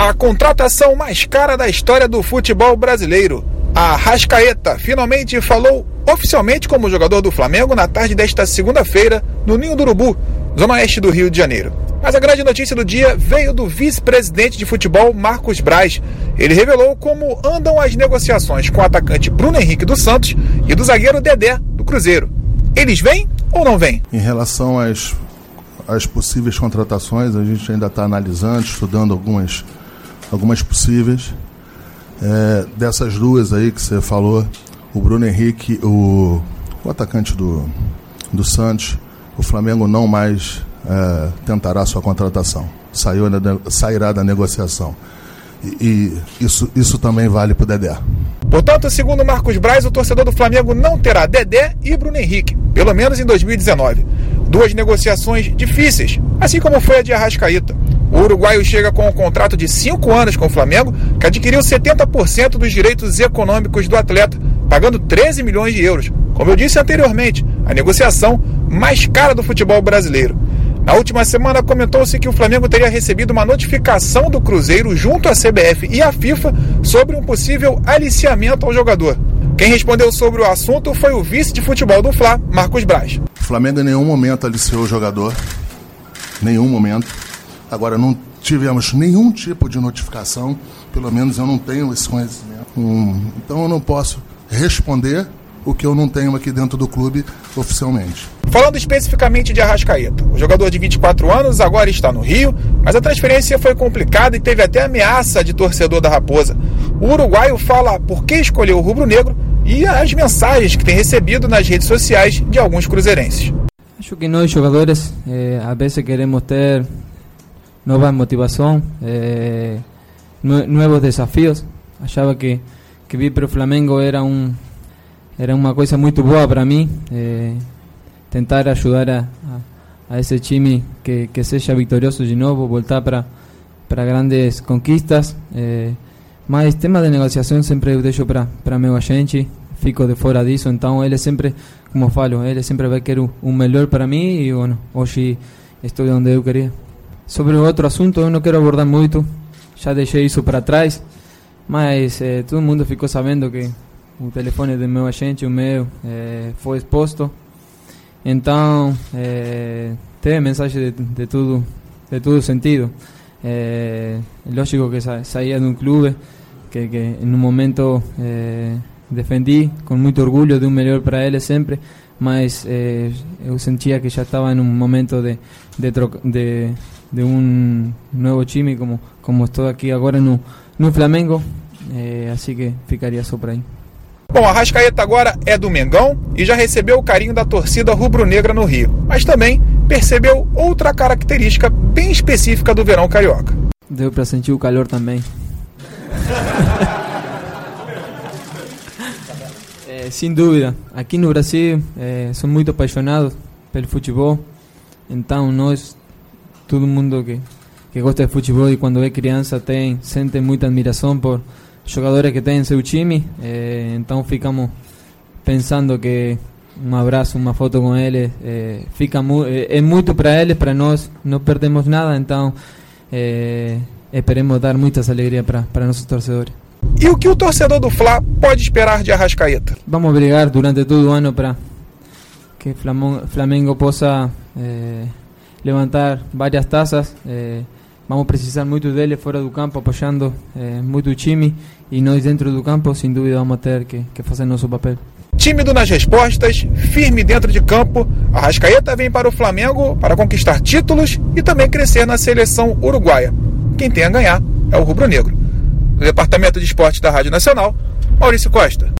A contratação mais cara da história do futebol brasileiro. A Arrascaeta finalmente falou oficialmente como jogador do Flamengo na tarde desta segunda-feira no Ninho do Urubu, zona oeste do Rio de Janeiro. Mas a grande notícia do dia veio do vice-presidente de futebol Marcos Braz. Ele revelou como andam as negociações com o atacante Bruno Henrique do Santos e do zagueiro Dedé do Cruzeiro. Eles vêm ou não vêm? Em relação às possíveis contratações, a gente ainda está analisando, estudando algumas possíveis. Dessas duas aí que você falou, o Bruno Henrique, o atacante do Santos, o Flamengo não mais tentará sua contratação. Sairá da negociação. E isso também vale para o Dedé. Portanto, segundo Marcos Braz, o torcedor do Flamengo não terá Dedé e Bruno Henrique, pelo menos em 2019. Duas negociações difíceis, assim como foi a de Arrascaeta. O uruguaio chega com um contrato de 5 anos com o Flamengo, que adquiriu 70% dos direitos econômicos do atleta, pagando 13 milhões de euros. Como eu disse anteriormente, a negociação mais cara do futebol brasileiro. Na última semana, comentou-se que o Flamengo teria recebido uma notificação do Cruzeiro junto à CBF e à FIFA sobre um possível aliciamento ao jogador. Quem respondeu sobre o assunto foi o vice de futebol do Fla, Marcos Braz. O Flamengo em nenhum momento aliciou o jogador. Nenhum momento. Agora, não tivemos nenhum tipo de notificação. Pelo menos eu não tenho esse conhecimento. Então eu não posso responder o que eu não tenho aqui dentro do clube oficialmente. Falando especificamente de Arrascaeta, o jogador de 24 anos agora está no Rio, mas a transferência foi complicada e teve até ameaça de torcedor da Raposa. O uruguaio fala por que escolheu o rubro-negro e as mensagens que tem recebido nas redes sociais de alguns cruzeirenses. Acho que nós jogadores, a vezes queremos ter nova motivação, novos desafios. Achava que vir para o Flamengo era uma coisa muito boa para mim, tentar ajudar a esse time que seja vitorioso de novo, voltar para grandes conquistas, mas tema de negociação sempre eu deixo para meu agente, fico de fora disso, então ele sempre, como falo, ele sempre vai querer o melhor para mim e bueno, hoje estou onde eu queria. Sobre o outro assunto eu não quero abordar muito, já deixei isso para trás, mas todo mundo ficou sabendo que o telefone do meu agente, o meu, foi exposto. Então, teve mensagem de todo sentido. Lógico que saía de um clube que em um momento defendi com muito orgulho de melhor para ele sempre, mas eu sentia que já estava em um momento de um novo time, como estou aqui agora no Flamengo, assim que ficaria só por aí. Bom, a Arrascaeta agora é do Mengão e já recebeu o carinho da torcida rubro-negra no Rio, mas também percebeu outra característica bem específica do verão carioca. Deu para sentir o calor também. Sem dúvida, aqui no Brasil são muito apaixonados pelo futebol, então nós, todo mundo que gosta de futebol e quando é criança sente muita admiração por jogadores que têm seu time, então ficamos pensando que um abraço, uma foto com eles é muito para eles, para nós não perdemos nada, então esperemos dar muitas alegrias para nossos torcedores. E o que o torcedor do Fla pode esperar de Arrascaeta? Vamos brigar durante todo o ano para que Flamengo possa levantar várias taças. Vamos precisar muito dele fora do campo, apoiando muito o time, e nós dentro do campo, sem dúvida, vamos ter que fazer nosso papel. Tímido nas respostas, firme dentro de campo, Arrascaeta vem para o Flamengo para conquistar títulos e também crescer na seleção uruguaia. Quem tem a ganhar é o rubro-negro. Do Departamento de Esportes da Rádio Nacional, Maurício Costa.